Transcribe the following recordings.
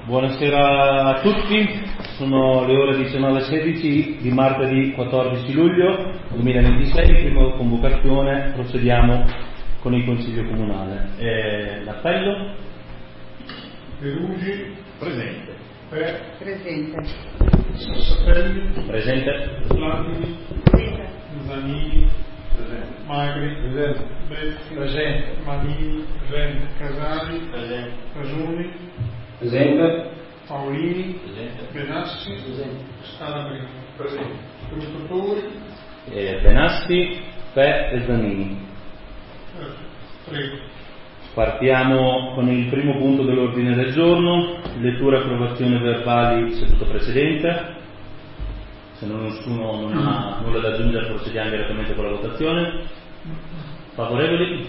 Buonasera a tutti, sono le ore 19:16 di martedì 14 luglio 2026, prima convocazione, procediamo con il Consiglio Comunale. L'appello? Perugi. Presente. Presente. Sassatelli. Presente. Latini. Presente. Zanini. Presente. Magri. Presente. Bezzi. Presente. Manini. Presente. Casali. Presente. Casoni. Presente. Paolini. Presente. Benassi. Presente. Scalabrino. Presente. Scrutatori. Benassi, Pe e Zanini. Prego. Partiamo con il primo punto dell'ordine del giorno, lettura e approvazione verbali seduta precedente. Se nessuno non ha nulla da aggiungere, procediamo direttamente con la votazione. Favorevoli?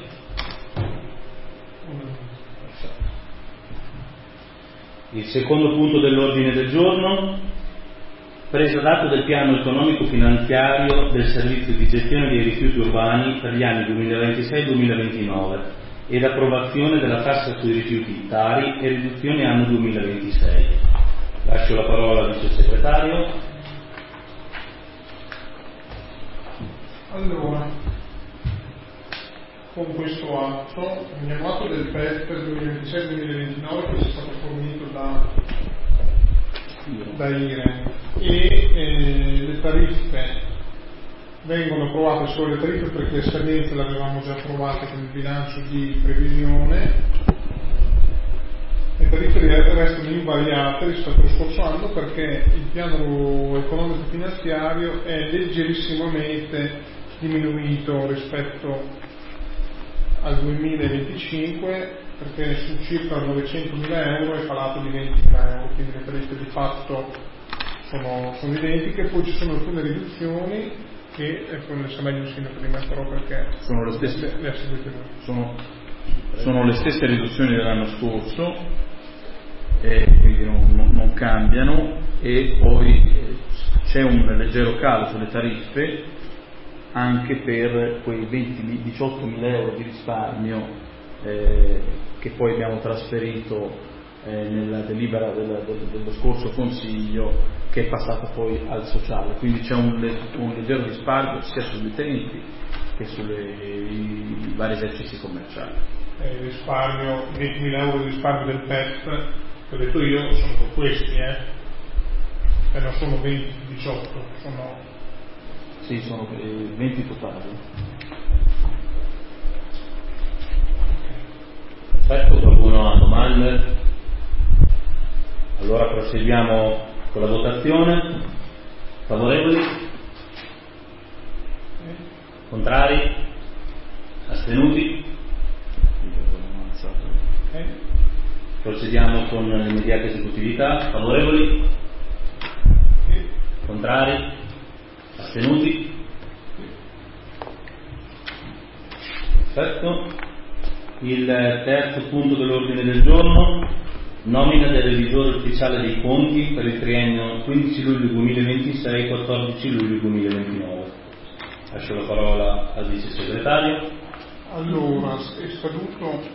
Il secondo punto dell'ordine del giorno, presa d'atto del piano economico-finanziario del servizio di gestione dei rifiuti urbani per gli anni 2026-2029 ed approvazione della tassa sui rifiuti TARI e riduzione anno 2026. Lascio la parola al vice segretario. Allora, con questo atto prendiamo atto del PET per 2026-2029 che ci è stato fornito da IREN e le tariffe vengono approvate solo le tariffe perché le scadenze le avevamo già approvate con il bilancio di previsione. Le tariffe restano invariate rispetto allo scorso anno perché il piano economico finanziario è leggerissimamente diminuito rispetto al 2025 perché su circa 900.000 euro è calato di 20.000 euro, quindi le tariffe di fatto sono identiche. Poi ci sono alcune riduzioni che le sa meglio il sindaco di me, però perché Sono le stesse, le ha seguite lui. sono le stesse riduzioni dell'anno scorso, quindi non cambiano, e poi c'è un leggero calo sulle tariffe anche per quei 18.000 euro di risparmio che poi abbiamo trasferito nella delibera dello scorso Consiglio, che è passata poi al sociale, quindi c'è un leggero risparmio sia sugli utenti che sui vari esercizi commerciali. Il risparmio, 20.000 euro di risparmio del PET, che ho detto io, sono per questi, e non sono 20-18, sono... Sì, sono 20 totali. Perfetto, qualcuno ha domande? Allora procediamo con la votazione. Favorevoli? Contrari? Astenuti? Procediamo con l'immediata esecutività. Favorevoli? Contrari? Astenuti? Perfetto. Il terzo punto dell'ordine del giorno, nomina del revisore ufficiale dei conti per il triennio 15 luglio 2026-14 luglio 2029. Lascio la parola al vice segretario. Allora, è scaduto...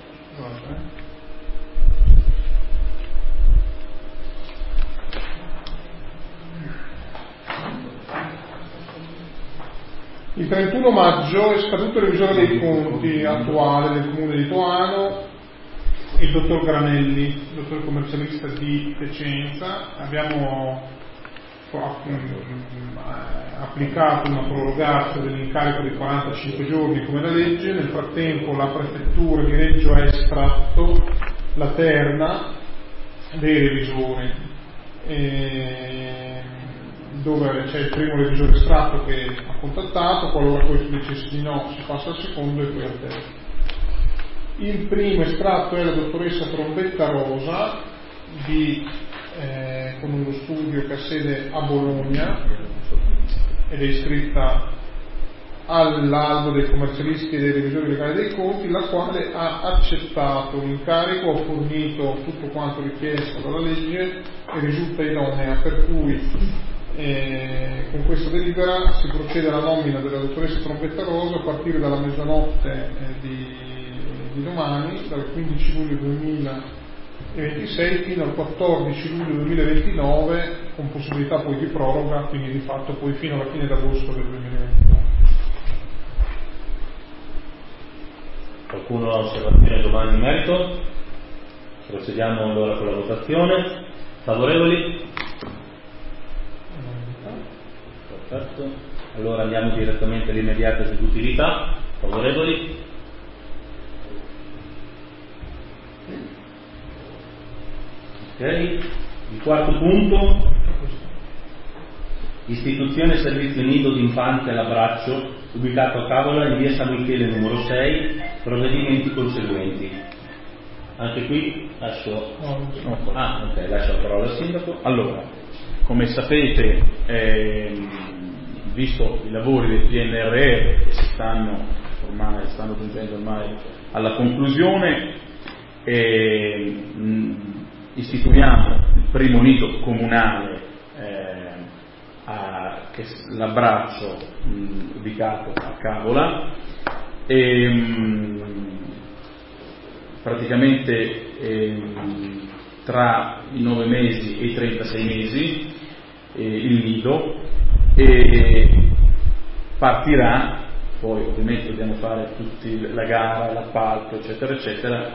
Il 31 maggio è scaduto il revisore dei conti attuale del comune di Toano, il dottor Granelli, dottore commercialista di Piacenza. Abbiamo applicato una prorogazione dell'incarico di 45 giorni come da legge. Nel frattempo la prefettura di Reggio ha estratto la terna dei revisori, dove c'è il primo revisore estratto che ha contattato, qualora questo dicesse di no si passa al secondo e poi al terzo. Il primo estratto è la dottoressa Trombetta Rosa con uno studio che ha sede a Bologna ed è iscritta all'albo dei commercialisti e dei revisori legali dei conti, la quale ha accettato l'incarico, ha fornito tutto quanto richiesto dalla legge e risulta idonea, per cui con questa delibera si procede alla nomina della dottoressa Trombetta Rosa a partire dalla mezzanotte di domani, dal 15 luglio 26 fino al 14 luglio 2029 con possibilità poi di proroga, quindi di fatto poi fino alla fine d'agosto del 2029. Qualcuno ha osservazione domani in merito? Procediamo allora con la votazione. Favorevoli? Perfetto. Allora andiamo direttamente all'immediata esecutività. Favorevoli? Ok. Il quarto punto: istituzione servizio nido d'infanzia all'abbraccio ubicato a Cavola in via San Michele numero 6, provvedimenti conseguenti. Anche qui lascio lascio la parola al sindaco. Allora, come sapete, visto i lavori del PNRR che stanno giungendo ormai alla conclusione, istituiamo il primo nido comunale che l'abbraccio ubicato a Cavola, praticamente tra i 9 mesi e i 36 mesi il nido, e partirà, poi ovviamente dobbiamo fare la gara, l'appalto eccetera eccetera,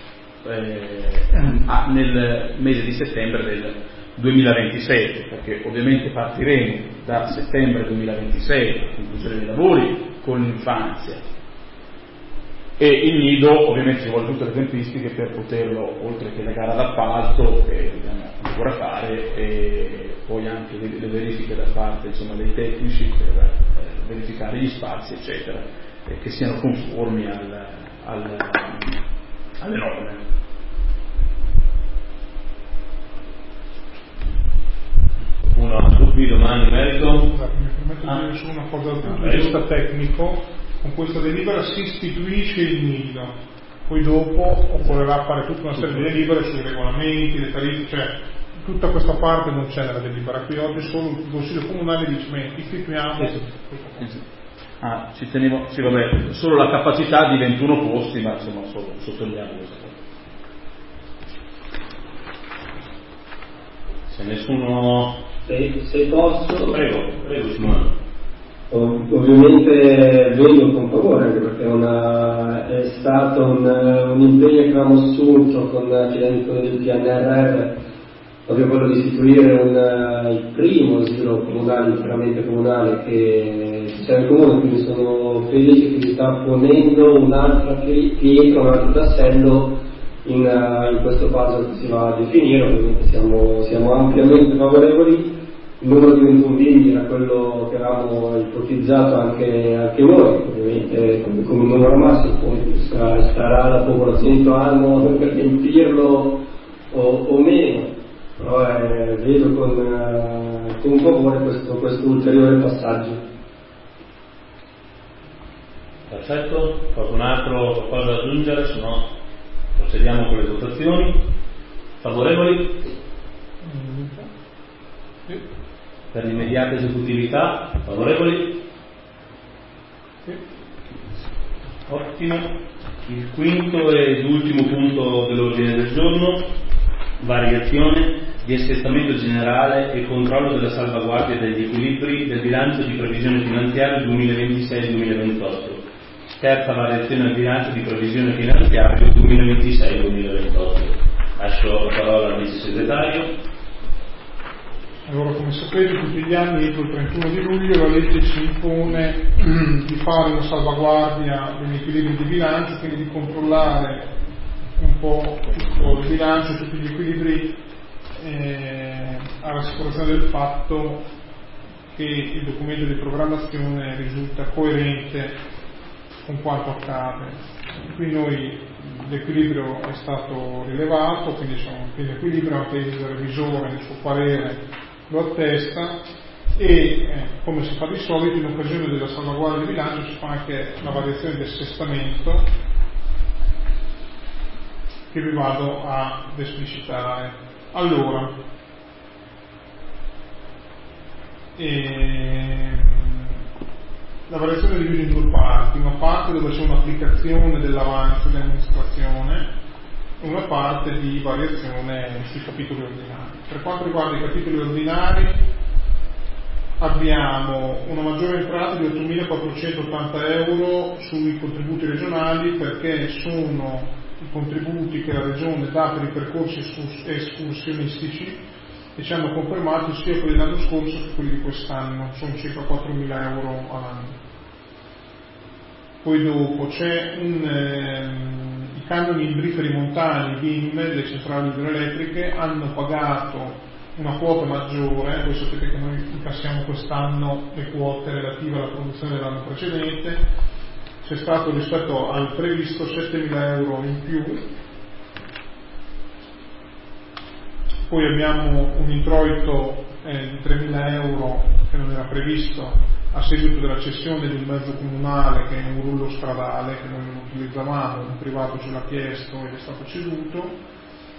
nel mese di settembre del 2026, perché ovviamente partiremo da settembre 2026, a conclusione dei lavori, con l'infanzia, e il nido ovviamente ci vuole tutte le tempistiche per poterlo, oltre che la gara d'appalto che dobbiamo ancora fare, e poi anche le verifiche da parte dei tecnici per verificare gli spazi eccetera, che siano conformi alle norme. Uno ha dubbi domani in merito? Mi permetto di dire solo una cosa dal punto di vista tecnico. Con questa delibera si istituisce il nido, poi dopo occorrerà fare tutta una serie di delibere sui regolamenti, le tariffe, cioè tutta questa parte non c'è nella delibera. Qui oggi solo il Consiglio Comunale dice istituiamo. Ci tenevo, sì, vabbè, solo la capacità di 21 posti, ma insomma solo sottolineiamo questa cosa. Se nessuno... Se posso... Prego Simone. Ovviamente vedo con favore, anche perché è stato un impegno che avevamo assunto con l'affidato del PNRR, proprio quello di istituire il primo asilo comunale, interamente comunale che c'è nel comune, quindi sono felice che si sta ponendo un'altra pietra, un altro tassello in questo puzzle che si va a definire. Ovviamente siamo ampiamente favorevoli. Il numero di 21 bimbi era quello che avevamo ipotizzato anche noi, ovviamente come numero massimo, poi starà la popolazione di anno per riempirlo o meno, però vedo con favore questo ulteriore passaggio. Perfetto, qualcun altro qualcosa da aggiungere? Se no procediamo con le votazioni. Favorevoli? Per l'immediata esecutività, favorevoli? Ottimo. Il quinto ed ultimo punto dell'ordine del giorno: variazione di assestamento generale e controllo della salvaguardia degli equilibri del bilancio di previsione finanziaria 2026-2028. Terza variazione al bilancio di previsione finanziaria 2026-2028. Lascio la parola al vice segretario. Allora, come sapete, tutti gli anni entro il 31 di luglio la legge ci impone di fare una salvaguardia degli equilibri di bilancio, quindi di controllare un po' tutto il bilancio, tutti gli equilibri, a rassicurazione del fatto che il documento di programmazione risulta coerente con quanto accade. Qui l'equilibrio è stato rilevato, quindi sono in pieno equilibrio, anche il revisore nel suo parere lo attesta, e come si fa di solito in occasione della salvaguardia di bilancio si fa anche la variazione di assestamento che vi vado ad esplicitare. Allora, la variazione è divisa in due parti: una parte dove c'è un'applicazione dell'avanzo di amministrazione una parte di variazione sui capitoli ordinari. Per quanto riguarda i capitoli ordinari abbiamo una maggiore entrata di 8.480 euro sui contributi regionali, perché sono i contributi che la Regione dà per i percorsi escursionistici e ci hanno confermato sia quelli dell'anno scorso che quelli di quest'anno, sono circa 4.000 euro all'anno. Poi dopo c'è i canoni imbriferi montani VIM delle centrali idroelettriche hanno pagato una quota maggiore. Voi sapete che noi incassiamo quest'anno le quote relative alla produzione dell'anno precedente. C'è stato rispetto al previsto 7.000 euro in più. Poi abbiamo un introito di 3.000 euro che non era previsto a seguito della cessione di un mezzo comunale che è un rullo stradale che noi non utilizzavamo, un privato ce l'ha chiesto ed è stato ceduto.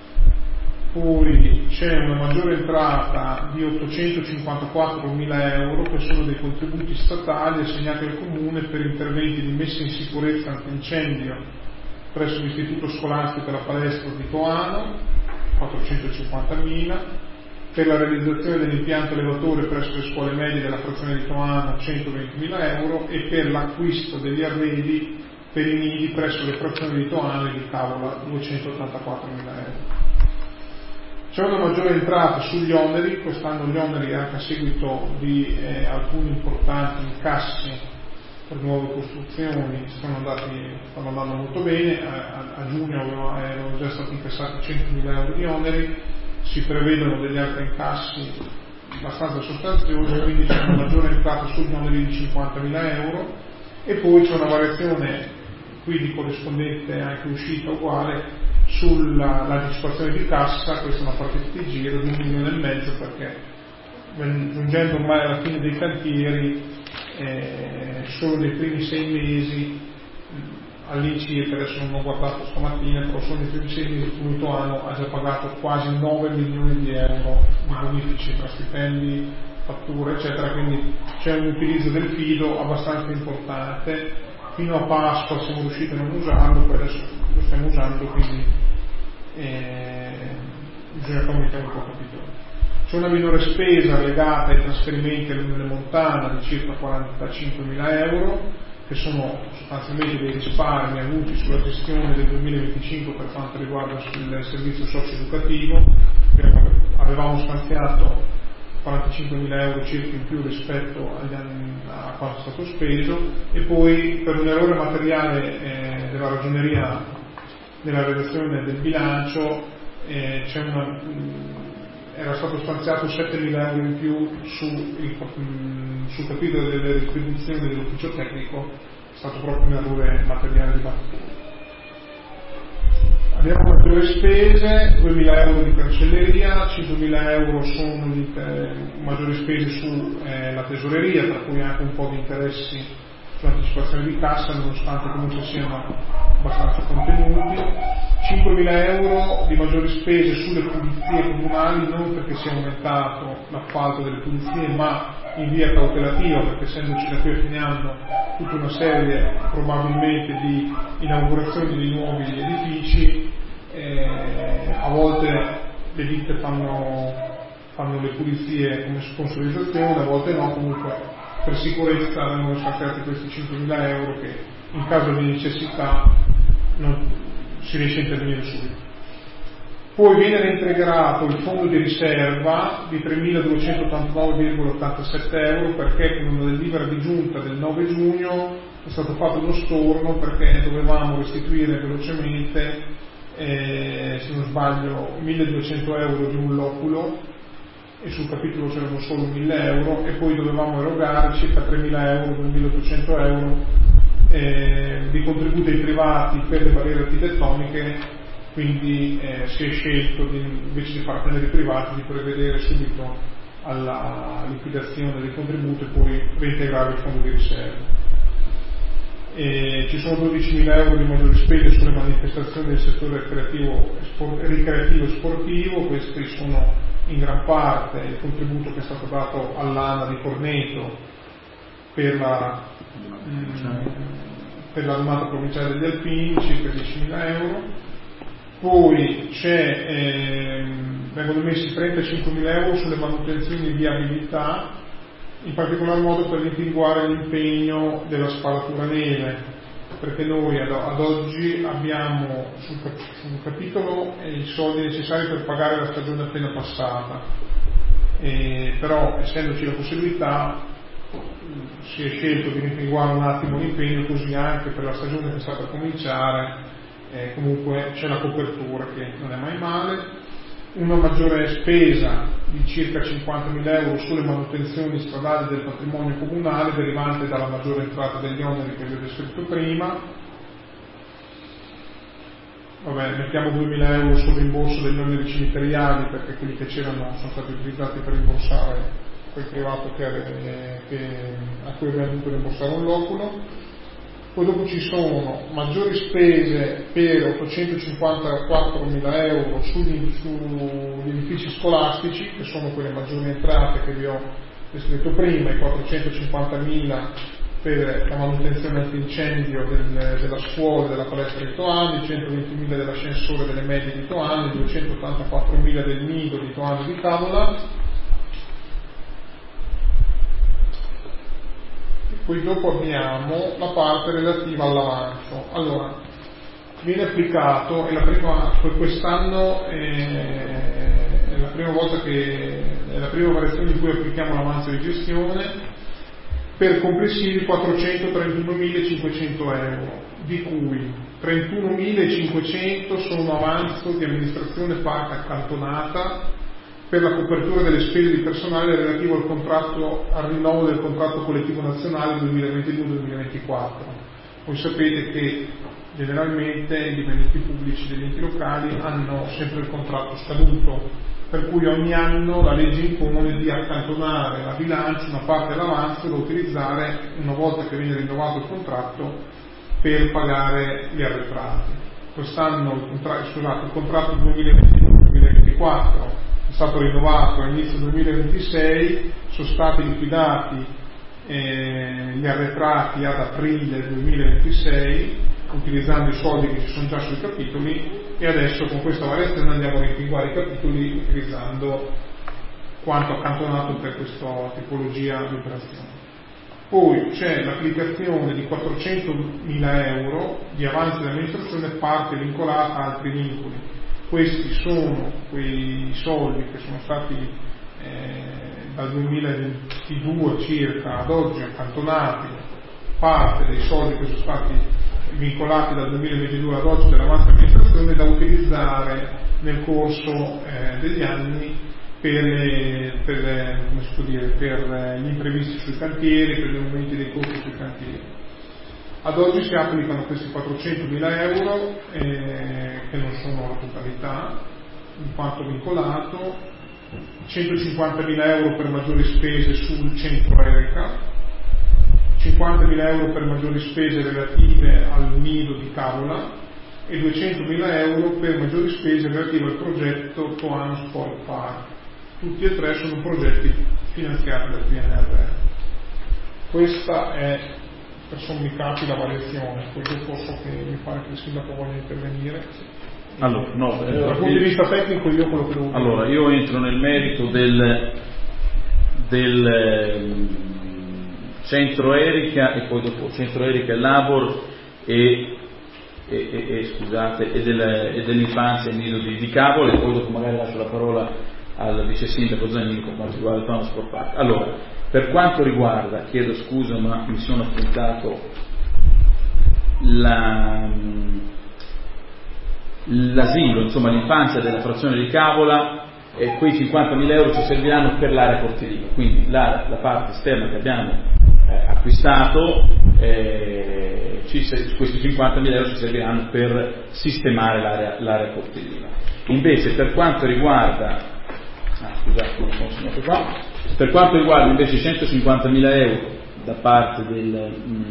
Poi c'è una maggiore entrata di 854.000 euro che sono dei contributi statali assegnati al Comune per interventi di messa in sicurezza antincendio presso l'istituto scolastico e la palestra di Toano, 450.000, per la realizzazione dell'impianto elevatore presso le scuole medie della frazione di Toano, 120.000 euro, e per l'acquisto degli arredi per i nidi presso le frazioni di Toano e di Cavola, 284.000 euro. C'è una maggiore entrata sugli oneri, quest'anno gli oneri anche a seguito di alcuni importanti incassi per nuove costruzioni stanno andando molto bene. A giugno erano già stati incassati 100.000 euro di oneri, si prevedono degli altri incassi abbastanza sostanziosi, quindi c'è una maggiore entrata sugli oneri di 50.000 euro e poi c'è una variazione quindi corrispondente anche uscita uguale sulla anticipazione di cassa. Questa è una partita di giro di 1,5 milioni, perché giungendo ormai alla fine dei cantieri solo nei primi 6 mesi all'incirca, adesso non ho guardato stamattina, però solo nei primi 6 mesi il Toano ha già pagato quasi 9 milioni di euro di bonifici tra stipendi, fatture eccetera, quindi c'è un utilizzo del fido abbastanza importante. Fino a Pasqua siamo riusciti a non usarlo, poi adesso lo stiamo usando, quindi bisogna comunicare un po' capito. C'è una minore spesa legata ai trasferimenti all'Unione Montana di circa 45.000 euro, che sono sostanzialmente dei risparmi avuti sulla gestione del 2025 per quanto riguarda il servizio socio-educativo. Avevamo stanziato 45.000 euro circa in più rispetto a quanto è stato speso, e poi per un errore materiale della ragioneria nella redazione del bilancio era stato stanziato 7.000 euro in più sul capitolo delle retribuzioni dell'ufficio tecnico. È stato proprio un errore materiale di battuta. Abbiamo maggiori spese, 2.000 euro di cancelleria, 5.000 euro sono di maggiori spese sulla tesoreria, tra cui anche un po' di interessi sull'anticipazione di cassa, nonostante comunque siano abbastanza contenuti. 5.000 euro di maggiori spese sulle pulizie comunali, non perché sia aumentato l'appalto delle pulizie, ma in via cautelativa, perché essendoci da qui a fine anno tutta una serie probabilmente di inaugurazioni di nuovi edifici, a volte le ditte fanno le pulizie come sponsorizzazione, a volte no, comunque per sicurezza vengono stanziati questi 5.000 euro che in caso di necessità non si riesce a intervenire subito. Poi viene reintegrato il fondo di riserva di 3.289,87 euro, perché con una delibera di giunta del 9 giugno è stato fatto uno storno, perché dovevamo restituire velocemente, se non sbaglio, 1.200 euro di un loculo, e sul capitolo c'erano solo 1.000 euro, e poi dovevamo erogare circa 3.000 euro, 2.800 euro di contributi ai privati per le barriere architettoniche. Quindi si è scelto invece di parteneri privati di prevedere subito alla liquidazione del contributo e poi reintegrare il fondo di riserva. Ci sono 12.000 euro di maggiori spese sulle manifestazioni del settore ricreativo e sportivo. Questi sono in gran parte il contributo che è stato dato all'ANA di Corneto per l'Armata Provinciale degli Alpini, circa 10.000 euro. Poi vengono messi 35.000 euro sulle manutenzioni di viabilità, in particolar modo per rimpinguare l'impegno della spalatura neve, perché noi ad oggi abbiamo sul capitolo i soldi necessari per pagare la stagione appena passata, però essendoci la possibilità si è scelto di rimpinguare un attimo l'impegno, così anche per la stagione che sta per cominciare comunque c'è la copertura, che non è mai male. Una maggiore spesa di circa 50.000 euro sulle manutenzioni stradali del patrimonio comunale, derivante dalla maggiore entrata degli oneri che vi ho descritto prima. Mettiamo 2.000 euro sul rimborso degli oneri cimiteriali, perché quelli che c'erano sono stati utilizzati per rimborsare quel privato a cui abbiamo dovuto rimborsare un loculo. Poi dopo ci sono maggiori spese per 854.000 euro sugli edifici scolastici, che sono quelle maggiori entrate che vi ho descritto prima, i 450.000 per la manutenzione antincendio della scuola, della palestra di Toani, 120.000 dell'ascensore delle medie di Toani, 284.000 del nido di Toani di Cavola. Poi dopo abbiamo la parte relativa all'avanzo. Allora, viene applicato, quest'anno è la prima volta è la prima variazione in cui applichiamo l'avanzo di gestione, per complessivi 431.500 euro, di cui 31.500 sono avanzo di amministrazione parte accantonata per la copertura delle spese di personale relativo al rinnovo del contratto collettivo nazionale 2022-2024. Voi sapete che generalmente i dipendenti pubblici degli enti locali hanno sempre il contratto scaduto, per cui ogni anno la legge impone di accantonare a bilancio una parte dell'avanzo da utilizzare una volta che viene rinnovato il contratto per pagare gli arretrati. Quest'anno il contratto 2022-2024 è stato rinnovato all'inizio 2026, sono stati liquidati gli arretrati ad aprile 2026 utilizzando i soldi che ci sono già sui capitoli, e adesso con questa variazione andiamo a rimpinguare i capitoli utilizzando quanto accantonato per questa tipologia di operazione. Poi c'è l'applicazione di 400.000 euro di avanzi di amministrazione, parte vincolata a altri vincoli. Questi sono quei soldi che sono stati dal 2022 circa ad oggi accantonati, parte dei soldi che sono stati vincolati dal 2022 ad oggi dell'avanzo di amministrazione, da utilizzare nel corso degli anni per gli imprevisti sui cantieri, per gli aumenti dei costi sui cantieri. Ad oggi si applicano questi 400.000 euro che non sono la totalità, in quanto vincolato, 150.000 euro per maggiori spese sul centro Erica, 50.000 euro per maggiori spese relative al nido di Cavola e 200.000 euro per maggiori spese relative al progetto Toano Sport Park. Tutti e tre sono progetti finanziati dal PNRR. Questa è per sommi capi la variazione, poi dopo so che mi pare che il sindaco voglia intervenire. Allora, no, dal punto di vista tecnico io quello che devo dire. Allora, io entro nel merito del centro Erica, e poi dopo centro Erica e Labor e dell'infanzia e nido di Cavola, e poi dopo magari lascio la parola al vice sindaco Zanini per quanto riguarda il Toano Sport Park. Allora, per quanto riguarda, chiedo scusa ma mi sono appuntato l'asilo, insomma l'infanzia della frazione di Cavola, e quei 50.000 euro ci serviranno per l'area cortiliva, quindi la parte esterna che abbiamo acquistato, questi 50.000 euro ci serviranno per sistemare l'area cortiliva. Invece per quanto riguarda per quanto riguarda invece i 150.000 euro da parte del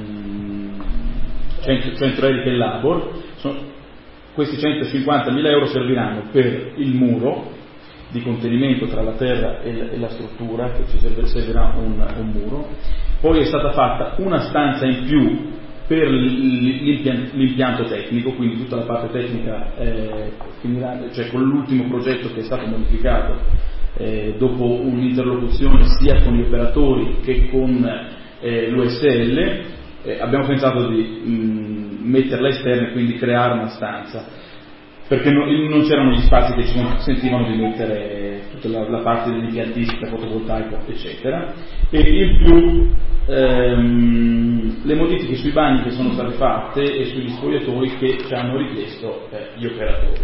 centro Erica e Labor, questi 150.000 euro serviranno per il muro di contenimento tra la terra e la struttura, che ci servirà un muro. Poi è stata fatta una stanza in più per l'impianto tecnico, quindi tutta la parte tecnica finirà, cioè con l'ultimo progetto che è stato modificato dopo un'interlocuzione sia con gli operatori che con l'USL, abbiamo pensato di metterla esterna e quindi creare una stanza, perché non c'erano gli spazi che ci consentivano di mettere tutta la parte dell'impiantistica, fotovoltaico, eccetera, e in più le modifiche sui bagni che sono state fatte e sugli spogliatoi che ci hanno richiesto gli operatori.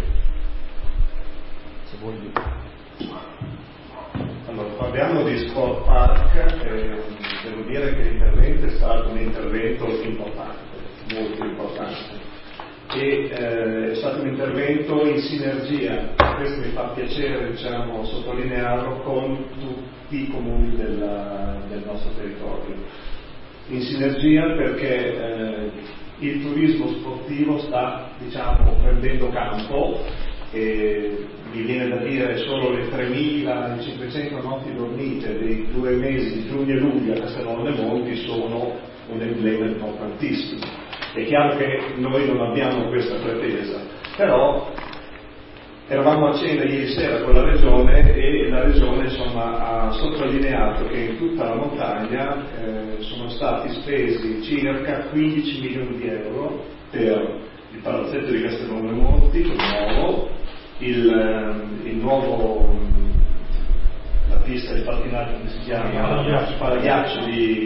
Se vuoi dire. Allora, parliamo di Sport Park, devo dire che l'intervento è stato un intervento importante, molto importante, e è stato un intervento in sinergia, questo mi fa piacere sottolinearlo, con tutti i comuni del nostro territorio, in sinergia perché il turismo sportivo sta prendendo campo. E mi viene da dire solo le 3.500 notti dormite dei 2 mesi di giugno e luglio a Castello dei Monti sono un emblema importantissimo. È chiaro che noi non abbiamo questa pretesa, però eravamo a cena ieri sera con la Regione e la Regione ha sottolineato che in tutta la montagna sono stati spesi circa 15 milioni di euro per il palazzetto di Castello dei Monti, il nuovo la pista di pattinaggio che si chiama Palaghiaccio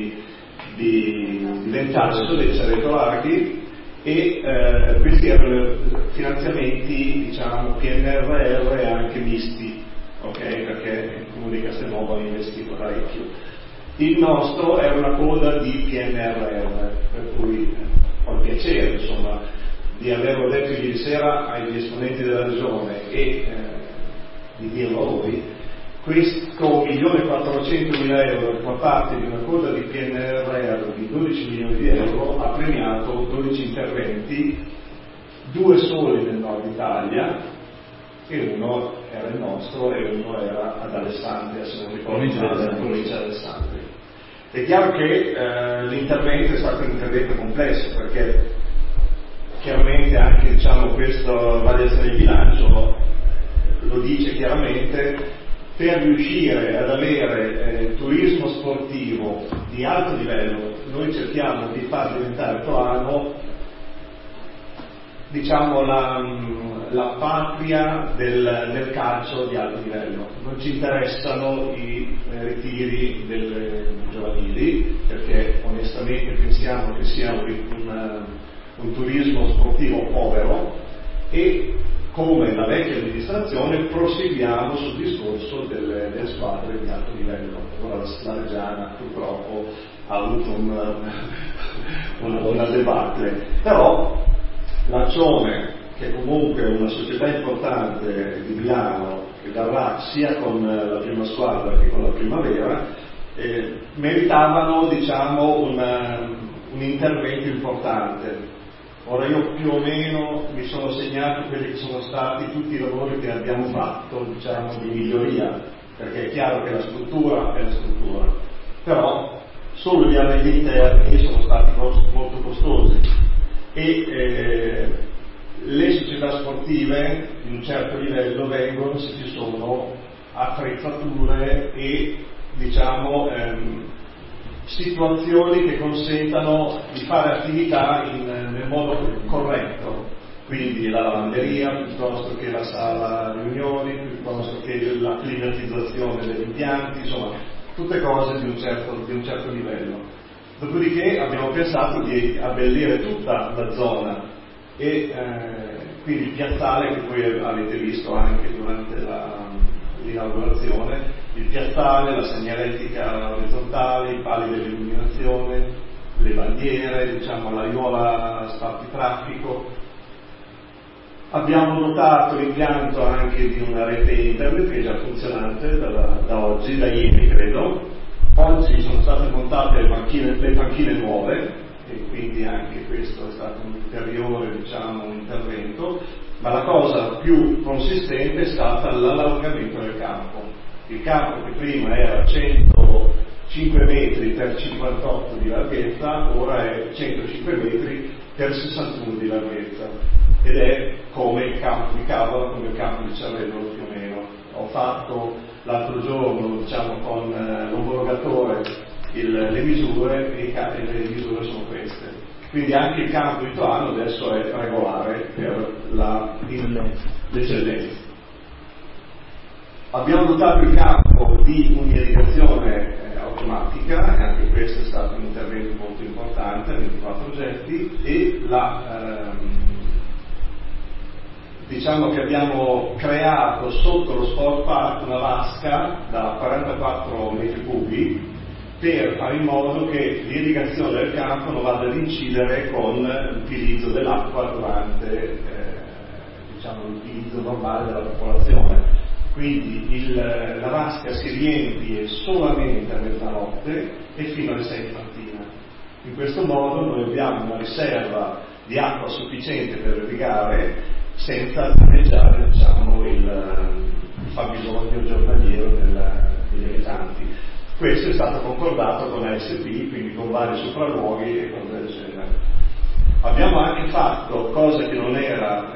di Ventasso, dei Cerreto Laghi, e questi erano finanziamenti PNRR anche misti, perché il Comune di Castelnuovo ha investito parecchio. Il nostro era una coda di PNRR, per cui ho il piacere di averlo detto ieri sera agli esponenti della Regione e di dirlo a voi. Questo 1.400.000 euro che fa parte di una coda di PNRR di 12 milioni di euro ha premiato 12 interventi, 2 soli nel nord Italia e uno era il nostro e uno era ad Alessandria, se non ricordo male, nella provincia di Alessandria. È chiaro che l'intervento è stato un intervento complesso, perché chiaramente anche questa variazione di bilancio lo dice chiaramente. Per riuscire ad avere turismo sportivo di alto livello, noi cerchiamo di far diventare Toano la patria del calcio di alto livello. Non ci interessano i ritiri delle giovanili, perché onestamente pensiamo che sia un turismo sportivo povero, e come la vecchia amministrazione proseguiamo sul discorso delle squadre di alto livello. Allora la Reggiana purtroppo ha avuto una debacle, però l'Accione, che comunque è una società importante di Milano, che darà sia con la prima squadra che con la primavera, meritavano un intervento importante. Ora io più o meno mi sono segnato quelli che sono stati tutti i lavori che abbiamo fatto, di miglioria, perché è chiaro che la struttura è la struttura, però solo gli arredi interni sono stati molto costosi e le società sportive di un certo livello vengono se ci sono attrezzature e situazioni che consentano di fare attività nel modo corretto, quindi la lavanderia piuttosto che la sala riunioni, piuttosto che la climatizzazione degli impianti, tutte cose di un certo livello. Dopodiché abbiamo pensato di abbellire tutta la zona e quindi il piazzale, che voi avete visto anche durante l'inaugurazione, il piazzale, la segnaletica orizzontale, i pali dell'illuminazione, le bandiere, l'aiuola spartitraffico. Abbiamo dotato l'impianto anche di una rete internet che è già funzionante da oggi, da ieri credo. Oggi sono state montate le panchine nuove e quindi anche questo è stato un ulteriore intervento, ma la cosa più consistente è stata l'allargamento del campo. Il campo che prima era 100 5 metri per 58 di larghezza, ora è 105 metri per 61 di larghezza, ed è come il campo di Cavola, come il campo di Cerredolo più o meno. Ho fatto l'altro giorno, diciamo, con l'omologatore le misure, e le misure sono queste. Quindi anche il campo di Toano adesso è regolare per l'eccellenza. Abbiamo dotato il campo di un'irrigazione automatica, e anche questo è stato un intervento molto importante, 24 getti, e diciamo che abbiamo creato sotto lo sport park una vasca da 44 metri cubi per fare in modo che l'irrigazione del campo non vada ad incidere con l'utilizzo dell'acqua durante diciamo, l'utilizzo normale della popolazione. Quindi la vasca si riempie solamente a mezzanotte e fino alle 6 di mattina. In questo modo noi abbiamo una riserva di acqua sufficiente per irrigare senza danneggiare, diciamo, il fabbisogno giornaliero degli abitanti. Questo è stato concordato con ASP, quindi con vari sopralluoghi e cose del genere. Abbiamo anche fatto, cosa che non era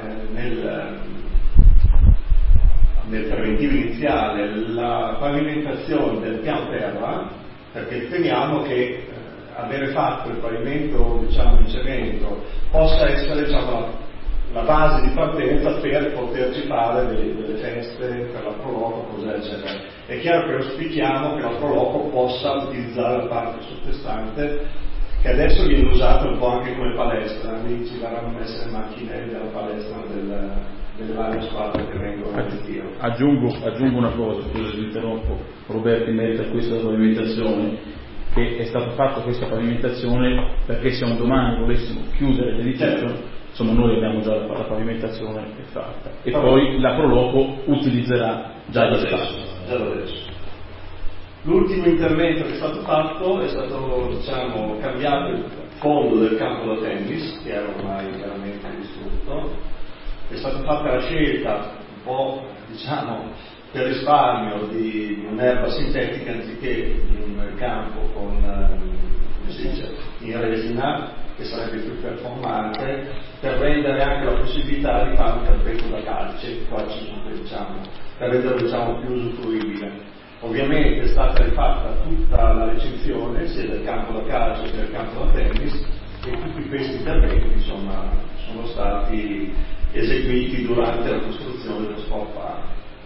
nel preventivo iniziale, la pavimentazione del piano terra, perché riteniamo che avere fatto il pavimento, diciamo, in cemento possa essere, diciamo, la base di partenza per poterci fare delle feste per la Proloco, cose eccetera. È chiaro che auspichiamo che la Proloco possa utilizzare la parte sottostante, che adesso viene usata un po' anche come palestra, lì ci verranno messe le macchine della palestra delle varie squadre che vengono a gestire. Aggiungo una cosa, scusa se interrompo, Roberto, in merito a questa pavimentazione, che è stata fatta questa pavimentazione perché se un domani volessimo chiudere l'edificio, insomma noi abbiamo già la pavimentazione fatta e poi la Proloco utilizzerà già lo spazio. Già adesso. L'ultimo intervento che è stato fatto è stato, diciamo, cambiato il fondo del campo da tennis, che era ormai veramente distrutto. È stata fatta la scelta, un po', diciamo, per risparmio di un'erba sintetica anziché di un campo con, come si dice, in resina, che sarebbe più performante, per rendere anche la possibilità di fare un campetto da calce, qua ci sono, diciamo, per renderlo, diciamo, più usufruibile. Ovviamente è stata rifatta tutta la recinzione sia del campo da calcio che del campo da tennis, e tutti questi interventi, insomma, sono stati eseguiti durante la costruzione dello sport park.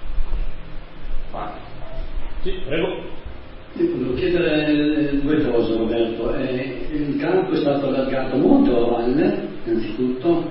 Sì, prego. Volevo chiedere due cose, Roberto. Il campo è stato allargato molto a valle, innanzitutto.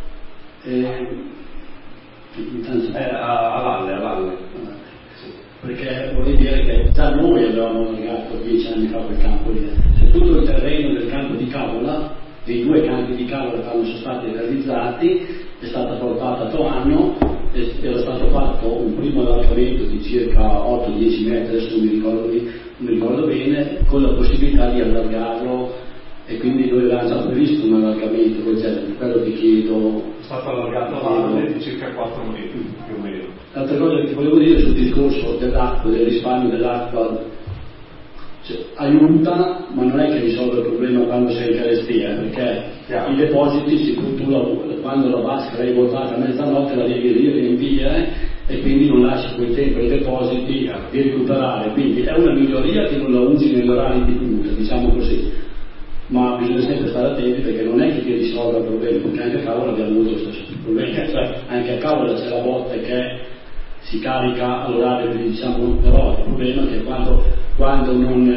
A valle. Perché vorrei dire che già noi avevamo allargato 10 anni fa quel campo lì. Cioè, tutto il terreno del campo di Cavola, dei due campi di Cavola che sono stati realizzati, è stata portata a Toano, era stato fatto un primo allargamento di circa 8-10 metri, adesso non mi ricordo bene, con la possibilità di allargarlo, e quindi noi avevamo già previsto un allargamento del genere. Per quello ti chiedo. È stato allargato a valle di circa 4 metri più o meno. L'altra cosa che volevo dire sul discorso dell'acqua, del risparmio dell'acqua, cioè, aiuta, ma non è che risolve il problema quando sei in carestia, perché i depositi quando la vasca è vuotata a mezzanotte la devi riempire, e quindi non lasci quel tempo ai depositi di recuperare. Quindi è una miglioria che non la usi negli orari di punta, diciamo così, ma bisogna sempre stare attenti, perché non è che ti risolva il problema, perché anche a Cavola abbiamo avuto lo stesso problema, cioè anche a Cavola c'è la botte che si carica all'orario, diciamo, però il problema è che quando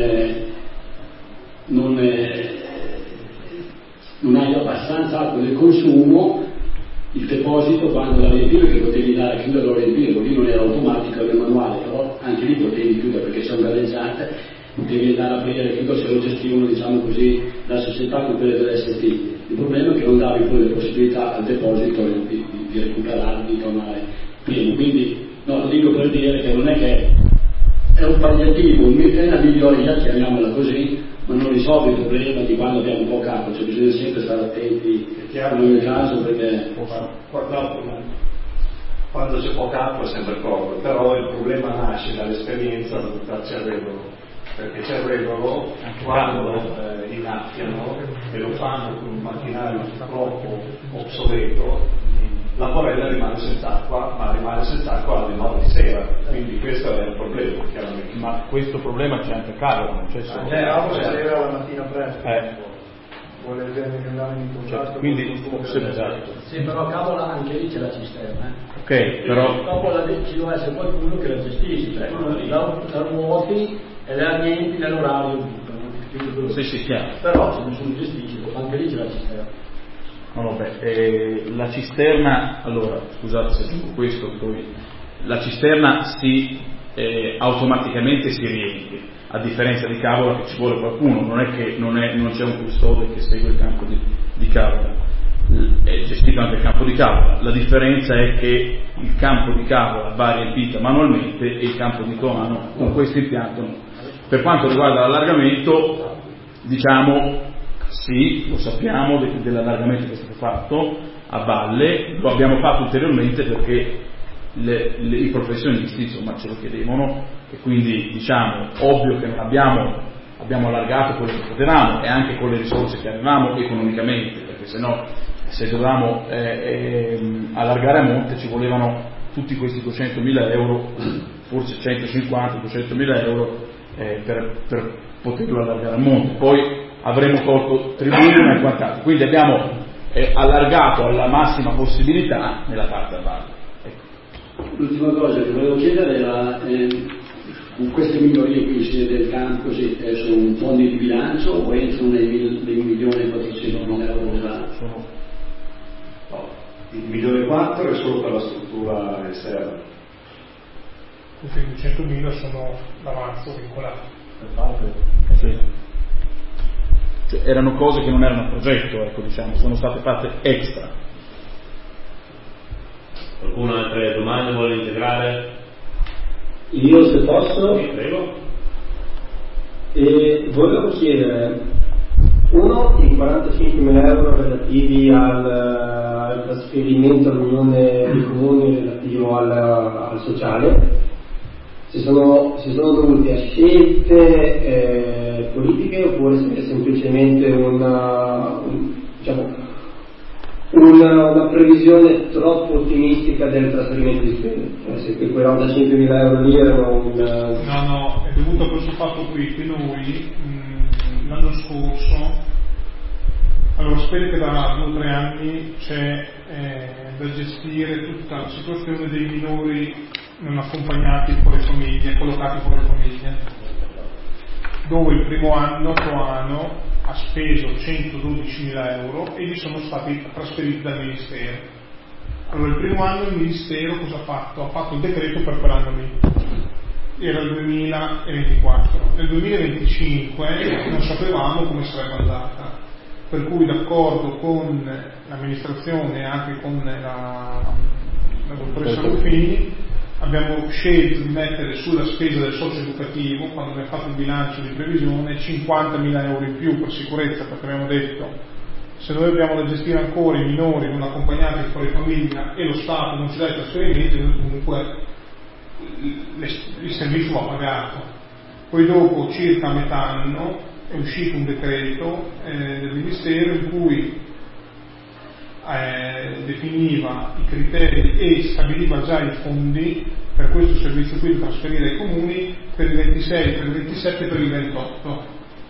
non hai abbastanza acqua del consumo, il deposito, quando la riempivi, che potevi dare a chiudere o riempire, lì non era automatico, era manuale, però anche lì potevi chiudere perché c'è un galleggiante, potevi andare a aprire e chiudere, se lo gestivano, diciamo così, la società con quelle delle ST. Il problema è che non davi poi le possibilità al deposito di recuperare, di tornare pieno. Quindi lo dico per dire che non è che è un palliativo, è una miglioria, chiamiamola così, ma non risolve il problema di quando abbiamo poca acqua, cioè bisogna sempre stare attenti in ogni caso, perché quando c'è poca acqua è sempre poco, però il problema nasce dall'esperienza da Cerredolo, perché c'è il regolo quando innaffiano e lo fanno con un macchinario troppo obsoleto, la porella rimane senza acqua, ma rimane senza acqua alle 9 di sera, quindi questo è un problema chiaramente. Ma questo problema c'è anche a Cavola, non c'è solo. Anche sera la mattina presto. Vuole dire che andare in contatto quindi esatto. Sì, però a Cavola anche lì c'è la cisterna. Ok, però Dopo ci deve essere qualcuno che la gestisce, cioè la ruoti e le ambienti nell'orario buttano. sì, chiaro. Però se nessuno gestisce, anche lì c'è la cisterna. No, vabbè, la cisterna, allora, scusate se dico questo, poi la cisterna automaticamente si riempie, a differenza di Cavola che ci vuole qualcuno, non è che non c'è un custode che segue il campo di Cavola, è gestito anche il campo di Cavola, la differenza è che il campo di Cavola va riempito manualmente e il campo di Coano con questo impianto no. Per quanto riguarda l'allargamento, diciamo sì, lo sappiamo dell'allargamento che è stato fatto a valle, lo abbiamo fatto ulteriormente perché i professionisti insomma ce lo chiedevano e quindi diciamo ovvio che non abbiamo allargato quello che potevamo e anche con le risorse che avevamo economicamente, perché se dovevamo allargare a monte ci volevano tutti questi 200.000 euro, forse 150-200.000 euro per poterlo allargare a monte, poi avremo tolto tribuna e quant'altro, quindi abbiamo allargato alla massima possibilità nella parte a valle. Ecco. L'ultima cosa che volevo chiedere era con queste migliorie qui del campo sono fondi di bilancio o entrano nei 1.400.000 euro già? No, il 1.400.000 è solo per la struttura esterna. Tutti i 200.000 sono l'avanzo vincolato. Sì. Cioè, erano cose che non erano a progetto, ecco, diciamo, sono state fatte extra. Qualcuno altre domande vuole integrare? Io se posso, Sì, prego. Volevo chiedere i 45.000 euro relativi al trasferimento all'Unione dei Comuni relativo al sociale, si sono dovuti a scelte politiche oppure se è semplicemente una previsione troppo ottimistica del trasferimento di spese? Cioè, se quei 45.000 euro lì erano No, è dovuto a questo fatto qui che noi l'anno scorso, allora spero che da 2 o 3 anni c'è da gestire tutta la situazione dei minori non accompagnati fuori famiglia, collocati fuori famiglia, dove il primo anno Coano ha speso 112.000 euro e gli sono stati trasferiti dal Ministero. Allora il primo anno il Ministero cosa ha fatto? Ha fatto il decreto per quell'anno lì, era il 2024. Nel 2025 non sapevamo come sarebbe andata, per cui d'accordo con l'amministrazione e anche con la dottoressa Ruffini abbiamo scelto di mettere sulla spesa del socio educativo, quando abbiamo fatto il bilancio di previsione, 50.000 euro in più per sicurezza, perché abbiamo detto se noi abbiamo da gestire ancora i minori non accompagnati fuori famiglia e lo Stato non ci dà i trasferimenti, comunque il servizio va pagato. Poi dopo circa a metà anno è uscito un decreto del Ministero in cui definiva i criteri e stabiliva già i fondi per questo servizio qui da trasferire ai comuni per il 26, per il 27 e per il 28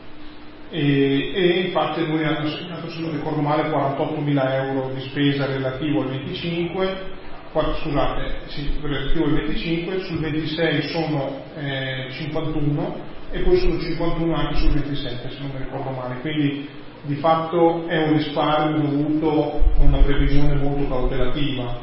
e infatti noi abbiamo assegnato, se non ricordo male, 48.000 euro di spesa relativo al 25, relativo al 25, sul 26 sono 51 e poi sono 51 anche sul 27 se non mi ricordo male, quindi di fatto è un risparmio dovuto a una previsione molto cautelativa.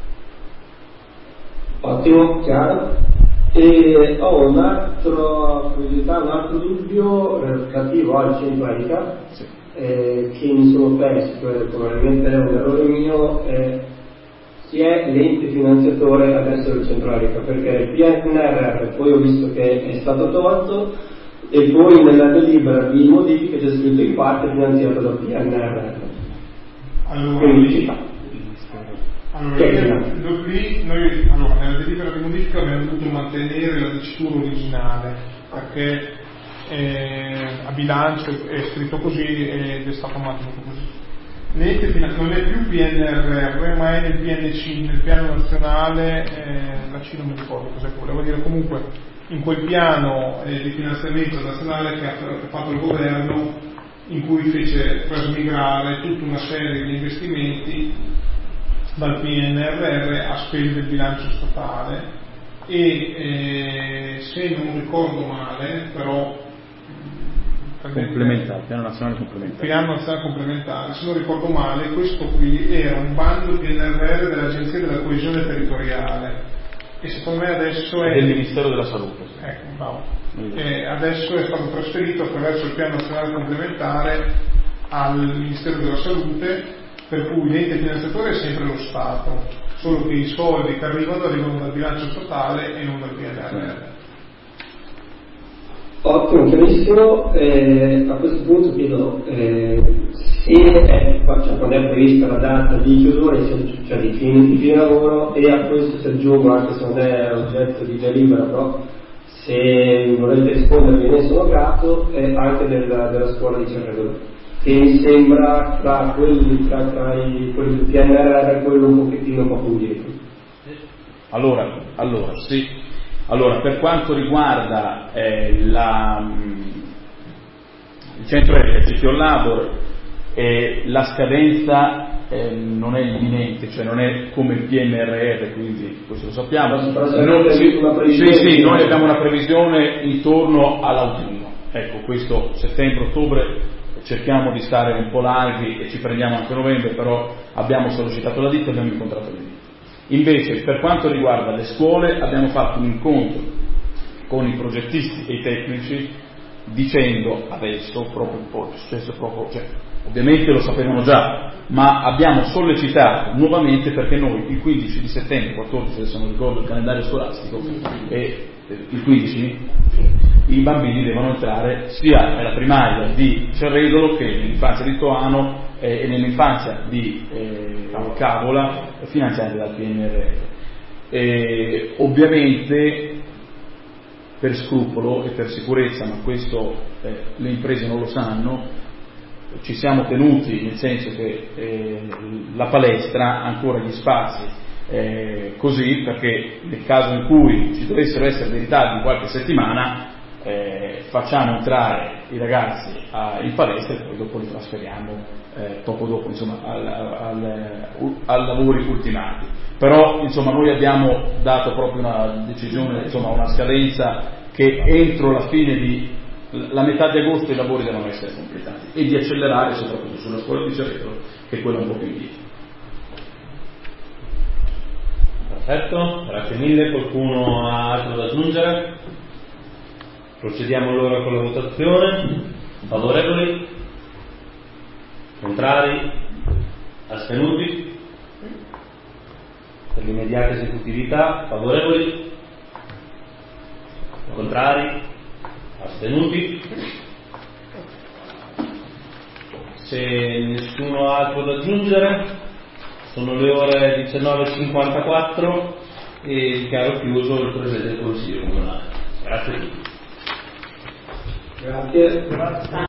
Ottimo, chiaro. E ho un'altra curiosità, un altro dubbio relativo al centro Arica, che mi sono perso, probabilmente è un errore mio, chi è l'ente finanziatore adesso del centro Arica, perché il PNRR poi ho visto che è stato tolto e poi nella delibera di modifica c'è scritto in parte finanziato dal PNRR. Nella delibera di modifica abbiamo dovuto mantenere la dicitura originale, perché a bilancio è scritto così ed è stato mantenuto così. L'ente non è più PNRR, ma è nel PNC, nel piano nazionale, la C non mi ricordo cosa volevo dire, comunque in quel piano di finanziamento nazionale che ha fatto il governo, in cui fece trasmigrare tutta una serie di investimenti dal PNRR a spese del bilancio statale e se non ricordo male, però complementare, piano nazionale complementare. Piano nazionale complementare, se non ricordo male, questo qui era un bando PNRR dell'Agenzia della Coesione Territoriale e secondo me adesso è del Ministero della Salute. Sì. Ecco, bravo. Adesso è stato trasferito attraverso il piano nazionale complementare al Ministero della Salute, per cui l'ente finanziatore è sempre lo Stato, solo che i soldi che arrivano dal bilancio statale e non dal PNRR. Ottimo, chiarissimo. A questo punto chiedo se quando è prevista la data di chiusura, cioè di fine lavoro, e a questo si aggiungo, anche se non è oggetto di delibera, però se volete rispondere ne sono grato, anche della scuola di Cerredolo, che mi sembra tra quelli del PNRR quello un pochettino un po' più indietro. Allora, sì. Allora, per quanto riguarda il centro Execution Labor, la scadenza non è imminente, cioè non è come il PNRR, quindi questo lo sappiamo. Sì, noi abbiamo una previsione intorno all'autunno. Ecco, questo settembre-ottobre cerchiamo di stare un po' larghi e ci prendiamo anche novembre, però abbiamo sollecitato la ditta e abbiamo incontrato le ditte. Invece, per quanto riguarda le scuole, abbiamo fatto un incontro con i progettisti e i tecnici dicendo adesso, ovviamente lo sapevano già, ma abbiamo sollecitato nuovamente perché noi il 15 di settembre, 14 adesso non ricordo il calendario scolastico, e il 15 i bambini devono entrare sia nella primaria di Cerredolo che nell'infanzia di Toano e nell'infanzia di Cavola, finanziati dal PNRR. Ovviamente per scrupolo e per sicurezza, ma questo le imprese non lo sanno, ci siamo tenuti, nel senso che la palestra ha ancora gli spazi così, perché nel caso in cui ci dovessero essere dei ritardi di qualche settimana, facciamo entrare i ragazzi in palestra e poi dopo li trasferiamo poco dopo, insomma, al lavori ultimati. Però insomma noi abbiamo dato proprio una decisione, insomma una scadenza che entro la fine di la metà di agosto i lavori devono essere completati e di accelerare soprattutto sulla scuola di Cerredolo, che è quella un po' più indietro. Perfetto, grazie mille. Qualcuno ha altro da aggiungere? Procediamo allora con la votazione. Favorevoli? Contrari? Astenuti? Per l'immediata esecutività, favorevoli? Contrari? Astenuti? Se nessuno ha altro da aggiungere, sono le ore 19:54 e dichiaro chiuso il presente del Consiglio Comunale. Grazie a tutti. Grazie.